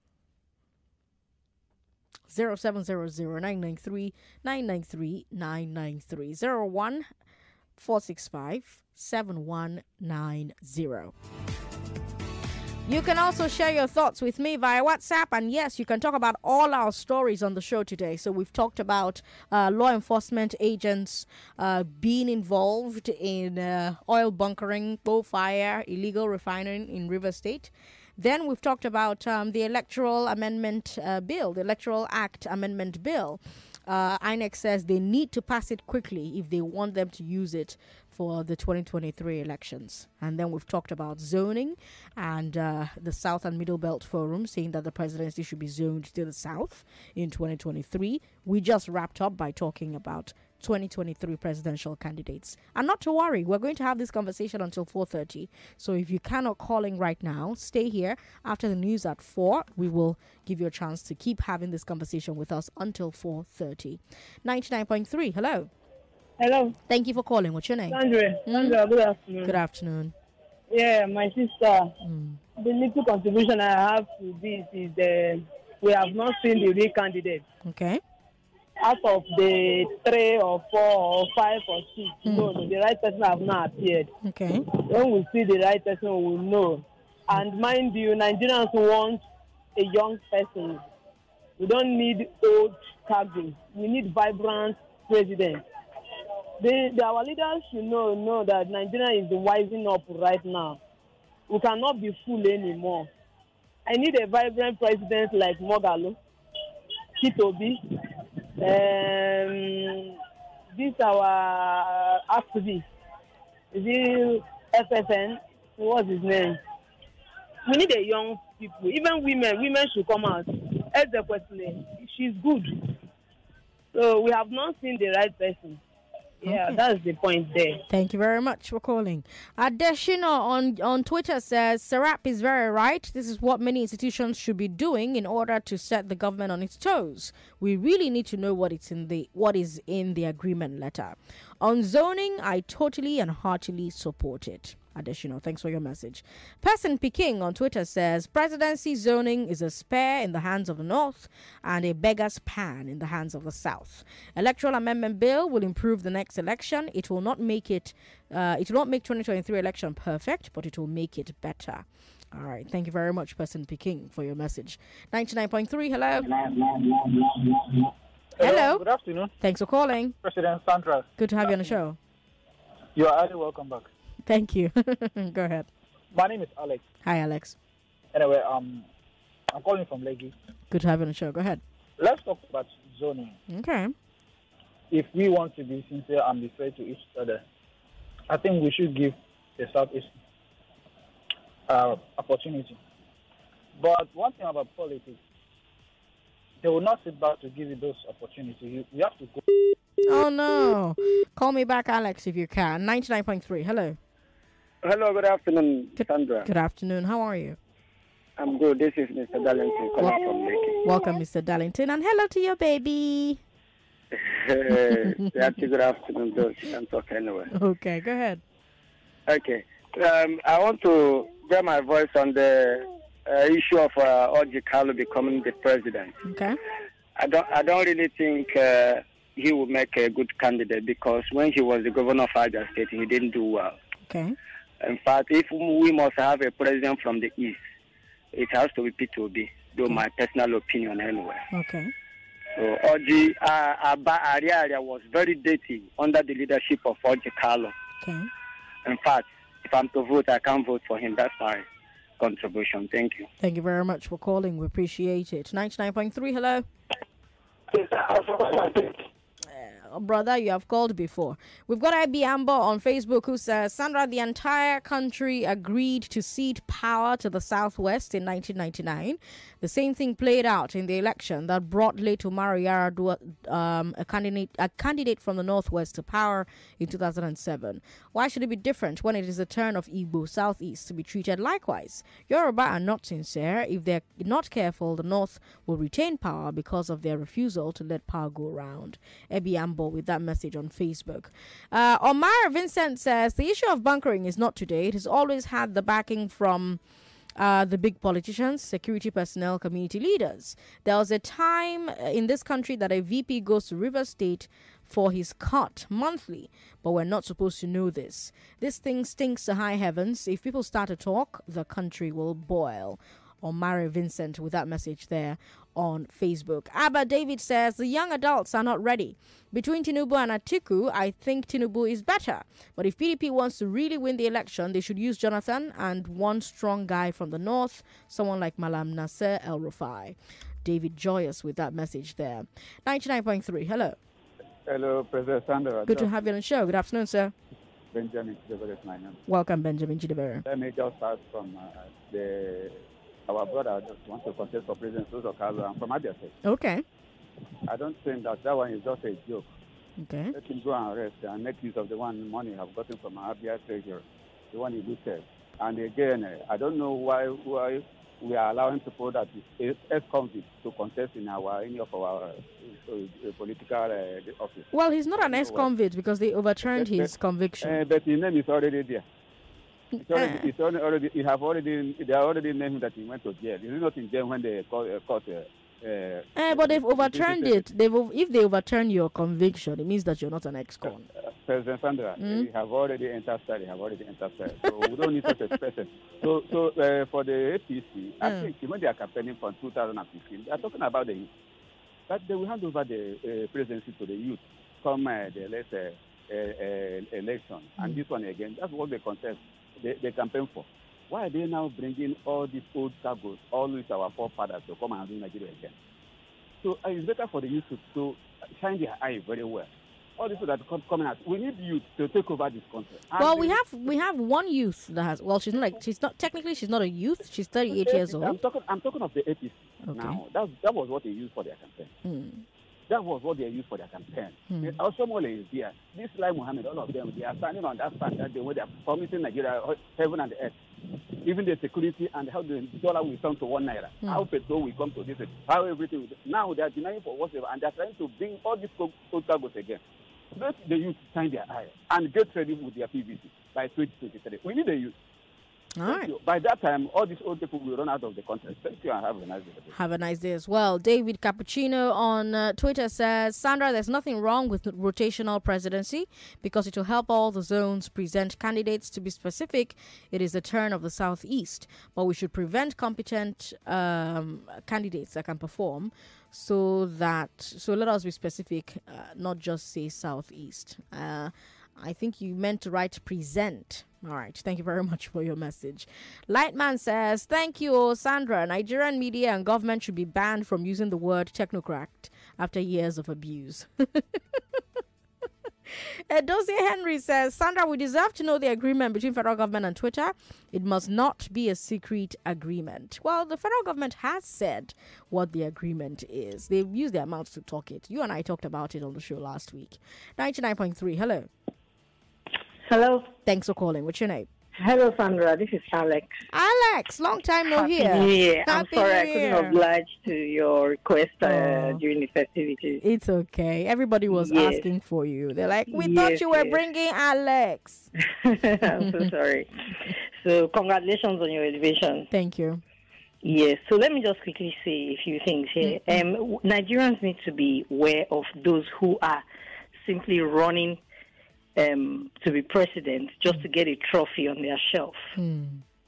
zero seven zero zero nine nine three nine nine three nine nine three zero one four six five seven one nine zero. You can also share your thoughts with me via WhatsApp. And yes, you can talk about all our stories on the show today. So we've talked about uh, law enforcement agents uh, being involved in uh, oil bunkering, fire, illegal refining in River State. Then we've talked about um, the Electoral Amendment uh, Bill, the Electoral Act Amendment Bill. Uh, I N E C says they need to pass it quickly if they want them to use it for the twenty twenty-three elections. And then we've talked about zoning and uh, the South and Middle Belt Forum saying that the presidency should be zoned to the South in twenty twenty-three. We just wrapped up by talking about twenty twenty-three presidential candidates. And not to worry, we're going to have this conversation until four thirty. So if you cannot call in right now, stay here. After the news at four, we will give you a chance to keep having this conversation with us until four thirty. ninety-nine point three, hello. Hello. Thank you for calling. What's your name? Sandra. Sandra, good afternoon. Good afternoon. Yeah, my sister. Mm. The little contribution I have to this is uh, we have not seen the real candidate. Okay. Out of the three or four or five or six, mm. no, the right person have not appeared. Okay. When we see the right person, we will know. And mind you, Nigerians want a young person. We don't need old cargo. We need vibrant president. The, the, our leaders should know, know that Nigeria is wising up right now. We cannot be fooled anymore. I need a vibrant president like Moghalu, Kitobi, um, this our activist, is it F F N? What's his name? We need a young people, even women. Women should come out. Ezekwesili, she's good. So we have not seen the right person. Yeah, okay. That's the point there. Thank you very much for calling. Adeshina on, on Twitter says, Serap is very right. This is what many institutions should be doing in order to set the government on its toes. We really need to know what it's in the what is in the agreement letter. On zoning, I totally and heartily support it. Additional. Thanks for your message. Person Peking on Twitter says, presidency zoning is a spear in the hands of the North and a beggar's pan in the hands of the South. Electoral amendment bill will improve the next election. It will not make it, uh, it will not make twenty twenty-three election perfect, but it will make it better. All right. Thank you very much, Person Peking, for your message. ninety-nine point three, hello. Hello. Hello. Good afternoon. Thanks for calling. President Sandra. Good to have you on the show. You are highly welcome back. Thank you. Go ahead. My name is Alex. Hi, Alex. Anyway, um, I'm calling from Leggy. Good to have you on the show. Go ahead. Let's talk about zoning. Okay. If we want to be sincere and be fair to each other, I think we should give the Southeast uh, opportunity. But one thing about politics, they will not sit back to give you those opportunities. You, you have to go. Oh, no. Call me back, Alex, if you can. ninety-nine point three. Hello. Hello, good afternoon, good, Sandra. Good afternoon. How are you? I'm good. This is Mister Darlington calling well, from Lakey. Welcome, Mister Darlington, and hello to your baby. Hey, good afternoon, though. She can talk anyway. Okay, go ahead. Okay. Um, I want to get my voice on the uh, issue of uh, Orji Kalu becoming the president. Okay. I don't, I don't really think uh, he would make a good candidate because when he was the governor of Abia State, he didn't do well. Okay. In fact, if we must have a president from the East, it has to be P two B, though okay. my personal opinion anyway. Okay. So Orji uh, Aba Ariaria was very dirty under the leadership of Orji Kalu. Okay. In fact, if I'm to vote, I can't vote for him. That's my contribution. Thank you. Thank you very much for calling. We appreciate it. ninety-nine point three, hello. Uh, brother, you have called before. We've got Abi Amber on Facebook who says, Sandra, the entire country agreed to cede power to the Southwest in nineteen ninety-nine. The same thing played out in the election that brought late Umar Yar'Adua, um, a candidate, a candidate from the Northwest, to power in two thousand seven. Why should it be different when it is the turn of Igbo Southeast to be treated likewise? Yoruba are not sincere. If they're not careful, the North will retain power because of their refusal to let power go around. Abi Amber with that message on Facebook. Uh, Omar Vincent says, the issue of bunkering is not today. It has always had the backing from Uh, the big politicians, security personnel, community leaders. There was a time in this country that a V P goes to River State for his cut monthly, but we're not supposed to know this. This thing stinks to high heavens. If people start to talk, the country will boil. Or Mary Vincent with that message there on Facebook. Abba David says the young adults are not ready. Between Tinubu and Atiku, I think Tinubu is better. But if P D P wants to really win the election, they should use Jonathan and one strong guy from the north, someone like Malam Nasser El Rufai. David Joyous with that message there. ninety-nine point three, hello. Hello, President Sandra. Good to have you on the show. Good afternoon, sir. Benjamin Chidebere is my name. Welcome, Benjamin Chidebere. Let me just start from uh, the... Our brother just wants to contest for President Suzo Kalu. I'm from Abia State. Okay. I don't think that that one is just a joke. Okay. Let him go and rest and make use of the one money I've gotten from Abia Treasury, the one he boosted. And again, I don't know why why we are allowing people that is ex-convicts to contest in our any of our uh, uh, political uh, office. Well, he's not an ex-convict because they overturned but, his but, conviction. Uh, but his name is already there. It's already, it's already, already, you have already, they already named that he went to jail. Is it not in jail when they caught, uh, caught uh, uh, uh, but they've overturned it. They've, if they overturn your conviction, it means that you're not an ex-con. Uh, President Sandra, mm? we have already entered side, have already entered side. So we don't need such a person. So, so uh, for the A P C, I mm. think when they are campaigning from two thousand fifteen, they are talking about the youth. But they will hand over the uh, presidency to the youth come uh, the next uh, uh, uh, election. Mm. And this one again, that's what they contest. They, they campaign for. Why are they now bringing all these old cargoes, always our forefathers, to come and rule Nigeria again? So uh, it's better for the youth to, to shine their eye very well. all this that come coming out. We need youth to take over this country. And Well, we the- have we have one youth that has. Well, she's not like she's not technically she's not a youth. She's thirty-eight years I'm old. talking. I'm talking of the A P C Okay. now. That that was what they used for their campaign. Hmm. That was what they used for their campaign. Hmm. The Osomole is there. This Lai Mohammed, all of them, they are standing on that stand that they were promising Nigeria heaven and earth. Even the security and how the dollar will come to one naira, Hmm. how petrol will come to this, how everything. Will, now they are denying for whatever, and they are trying to bring all these obstacles again. Let the youth shine their eye and get ready with their P V C by twenty twenty-three. We need the youth. All Thank right. you. By that time, all these old people will run out of the country. Thank you and have a nice day. Have a nice day as well. David Cappuccino on uh, Twitter says, Sandra, there's nothing wrong with rotational presidency because it will help all the zones present candidates. To be specific, it is the turn of the Southeast, but we should prevent competent um, candidates that can perform so that, so let us be specific, uh, not just say Southeast. Uh, I think you meant to write present. All right. Thank you very much for your message. Lightman says, thank you, Sandra. Nigerian media and government should be banned from using the word technocrat after years of abuse. Edozie Henry says, Sandra, we deserve to know the agreement between federal government and Twitter. It must not be a secret agreement. Well, the federal government has said what the agreement is. They've used their mouths to talk it. You and I talked about it on the show last week. ninety-nine point three. Hello. Hello. Thanks for calling. What's your name? Hello, Sandra. This is Alex. Alex, long time no Happy hear. New Year. I'm Happy sorry New I couldn't Year. oblige to your request uh, Oh. during the festivities. It's okay. Everybody was Yes. asking for you. They're like, we Yes, thought you were yes. bringing Alex. I'm so sorry. So, congratulations on your elevation. Thank you. Yes. So, let me just quickly say a few things here. Um, w- Nigerians need to be aware of those who are simply running um, to be president just to get a trophy on their shelf. Hmm.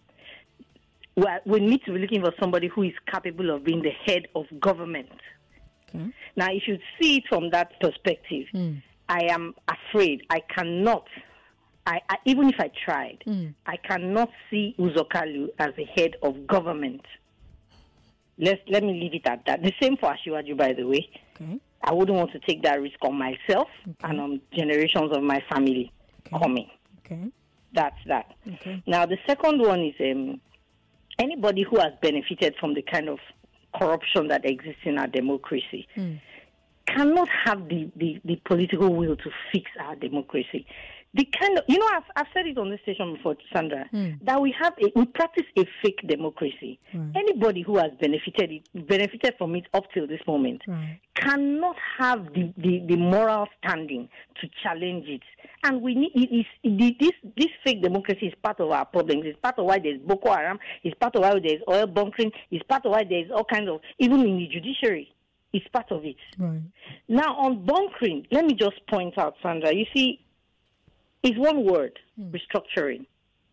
Well, we need to be looking for somebody who is capable of being the head of government. Okay. Now, if you see it from that perspective, I am afraid I cannot, I, I even if I tried, I cannot see Uzokalu as the head of government. Let's, let me leave it at that. The same for Ashiwaju, by the way. Okay. I wouldn't want to take that risk on myself and on generations of my family coming. Okay. That's that. Okay. Now, the second one is um, anybody who has benefited from the kind of corruption that exists in our democracy cannot have the, the, the political will to fix our democracy. The kind of, you know, I've, I've said it on this station before, Sandra, that we have a, we practice a fake democracy. Anybody who has benefited it, benefited from it up till this moment cannot have the, the, the moral standing to challenge it. And we need it is it, this this fake democracy is part of our problems. It's part of why there's Boko Haram. It's part of why there's oil bunkering. It's part of why there's all kinds of, even in the judiciary, it's part of it. Right. Now on bunkering, let me just point out, Sandra. You see, it's one word: restructuring.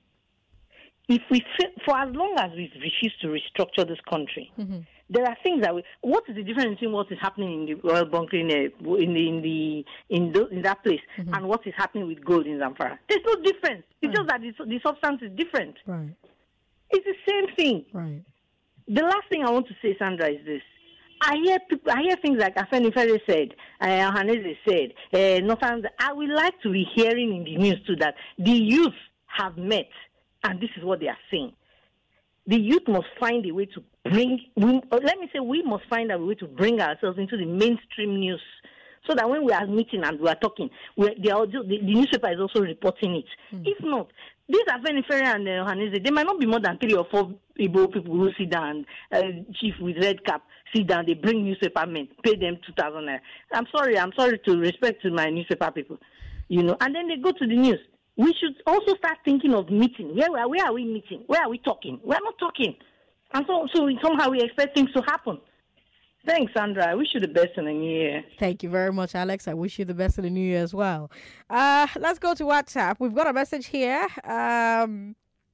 If we fa- for as long as we refuse to restructure this country, there are things that we. What is the difference between what is happening in the oil bunkering uh, in the in the in, the, in that place and what is happening with gold in Zamfara? There's no difference. It's just that the, the substance is different. Right. It's the same thing. Right. The last thing I want to say, Sandra, is this. I hear people, I hear things like Afenifere said, uh, Haneze said, uh, Northern. I would like to be hearing in the news too that the youth have met, and this is what they are saying. The youth must find a way to bring. We, uh, let me say, we must find a way to bring ourselves into the mainstream news, so that when we are meeting and we are talking, we, they are, the, the newspaper is also reporting it. If not, these Afenifere and uh, Haneze, there might not be more than three or four Igbo people who sit down, uh, chief with red cap, sit down, they bring newspaper men, pay them two thousand naira. I'm sorry, I'm sorry to respect to my newspaper people, you know, and then they go to the news. We should also start thinking of meeting. Where, where, where are we meeting? Where are we talking? We're not talking. And so, so somehow we expect things to happen. Thanks, Sandra. I wish you the best in the new year. Thank you very much, Alex. I wish you the best in the new year as well. Uh, let's go to WhatsApp. We've got a message here. Um,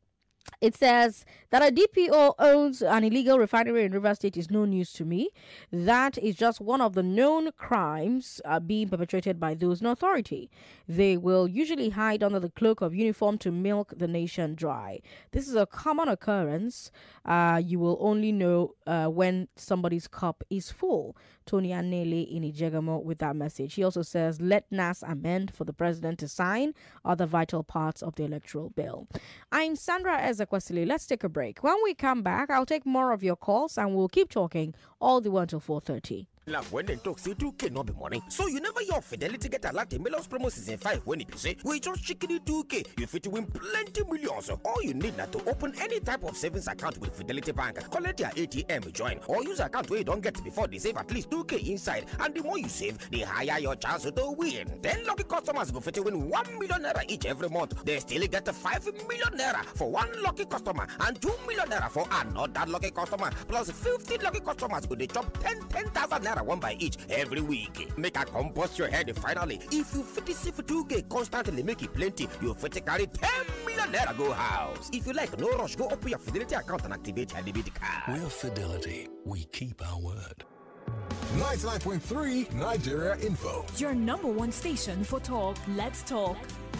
It says that a D P O owns an illegal refinery in Rivers State is no news to me. That is just one of the known crimes uh, being perpetrated by those in authority. They will usually hide under the cloak of uniform to milk the nation dry. This is a common occurrence. Uh, you will only know uh, when somebody's cup is full. Tony Anele in Ijegamo with that message. He also says, let N A S amend for the president to sign other vital parts of the electoral bill. I'm Sandra Ezekwesili. Let's take a break. When we come back, I'll take more of your calls and we'll keep talking all the way until four thirty. Like when they talk say two K not be money. So you never your Fidelity get a lot of millions promo season five when it say we just chicken two K. You fit to win plenty millions. All you need now to open any type of savings account with Fidelity Bank. Collect your A T M join or use account where you don't get before they save at least two K inside. And the more you save, the higher your chance to win. Then lucky customers go fit to win one million naira each every month. They still get a five million naira for one lucky customer and two million naira for another lucky customer. Plus fifteen lucky customers go they chop ten ten thousand naira one by each every week. Make a compost your head finally. If you fit save two K constantly make it plenty, you fit carry ten million naira go house. If you like, no rush, go open your Fidelity account and activate your debit card. We're Fidelity. We keep our word. ninety-nine point three Nigeria Info. Your number one station for talk. Let's talk.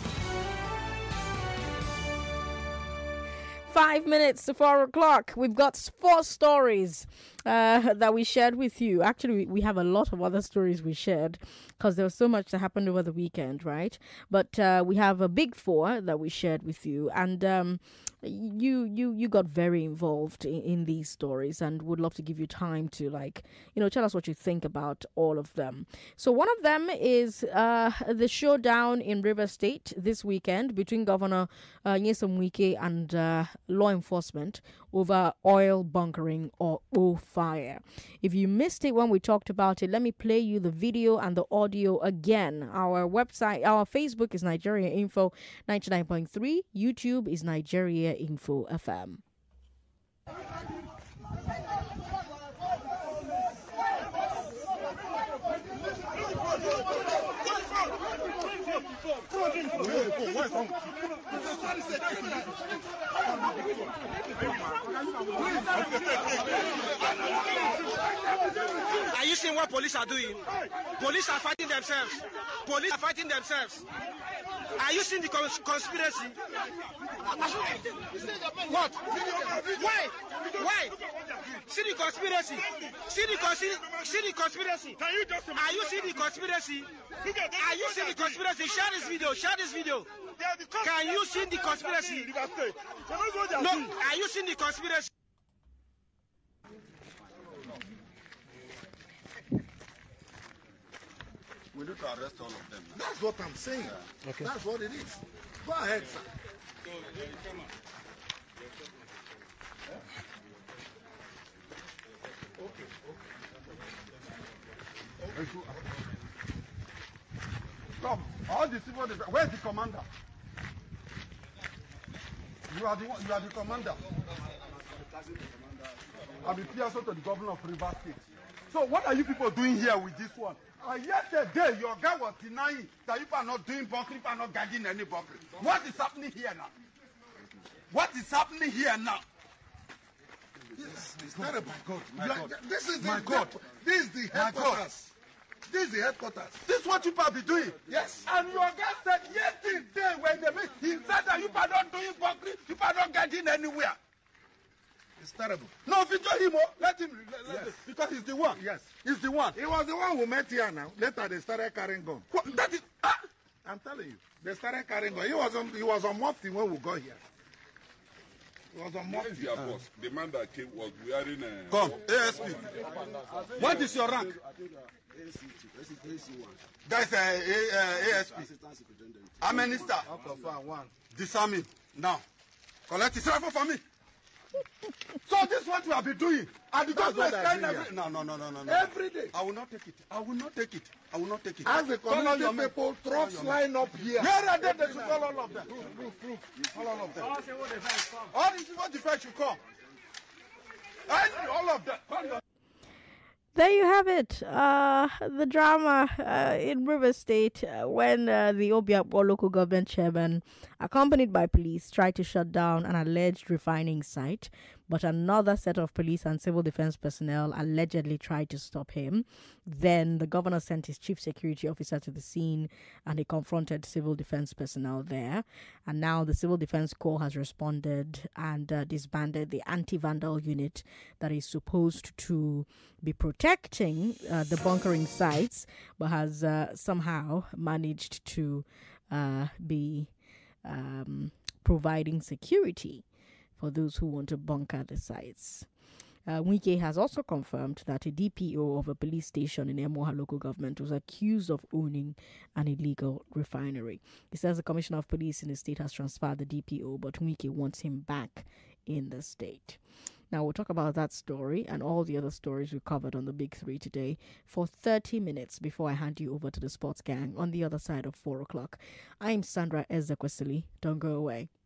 Five minutes to four o'clock. We've got four stories uh, that we shared with you. Actually, we have a lot of other stories we shared because there was so much that happened over the weekend, right? But uh, we have a big four that we shared with you, and um, you you you got very involved in, in these stories, and would love to give you time to like you know tell us what you think about all of them. So one of them is uh, the showdown in Rivers State this weekend between Governor uh, Nyesom Wike and uh, law enforcement over oil bunkering or O fire. If you missed it when we talked about it, let me play you the video and the audio again. Our website, our Facebook is Nigeria Info ninety-nine point three. YouTube is Nigeria Info F M. Are you seeing what police are doing? Police are fighting themselves. Police are fighting themselves. Are you seeing the cons- conspiracy? What? Why? Why? See the conspiracy? See the, consi- see the conspiracy? Are you seeing the conspiracy? Are you seeing the conspiracy? Share this video. Share this video. Can you see the conspiracy? No. Are you seeing the conspiracy? We need to arrest all of them. That's what I'm saying. Yeah. Okay. That's what it is. Go ahead, sir. Okay, okay. Come, all the civil defense. Where's the commander? You are the one, you are the commander. I'm the P S O to the governor of Rivers State. So what are you people doing here with this one? Uh, yesterday, your guy was denying that you are not doing bunkering, you are not gagging any bunkering. What is happening here now? What is happening here now? This is terrible. God, my are, God. This is my the God. This is the headquarters. This is the headquarters. This is what you are be doing. Yes. And your guy said yesterday when they meet, he said that you are not doing bunkering, you are not gagging anywhere. It's terrible. No, feature him, oh, let him, let, Yes. let, because he's the one. Yes. He's the one. He was the one who met here now. Later they started carrying gun. What, that is, ah. I'm telling you. They started carrying gun. He was on, he was on Mufti when we got here. He was on Where is Mufti. your boss? The man that came was wearing a... Come, A S P. What is your rank? That's a, a, a, A S P. How many star? One. Disarm him. Now. Collect his rifle for me. So this is what we have been doing. And the government is kind every... No, no, no, no, no, no. Every day. I will not take it. I will not take it. I will not take it. As the Call all your community men. people, trucks line up here. Where are they? They should call all of them. Call all of them. All the civil defense should come. And all of them. Call your... There you have it. Uh, the drama uh, in River State uh, when uh, the Obiakpo local government chairman, accompanied by police, tried to shut down an alleged refining site, but another set of police and civil defense personnel allegedly tried to stop him. Then the governor sent his chief security officer to the scene and he confronted civil defense personnel there. And now the Civil Defense Corps has responded and uh, disbanded the anti-vandal unit that is supposed to be protecting uh, the bunkering sites, but has uh, somehow managed to uh, be um, providing security for those who want to bunker the sites. Uh, Wike has also confirmed that a D P O of a police station in Emoha local government was accused of owning an illegal refinery. He says the commissioner of police in the state has transferred the D P O, but Wike wants him back in the state. Now, we'll talk about that story and all the other stories we covered on the Big Three today for thirty minutes before I hand you over to the sports gang on the other side of four o'clock. I'm Sandra Ezekwesili. Don't go away.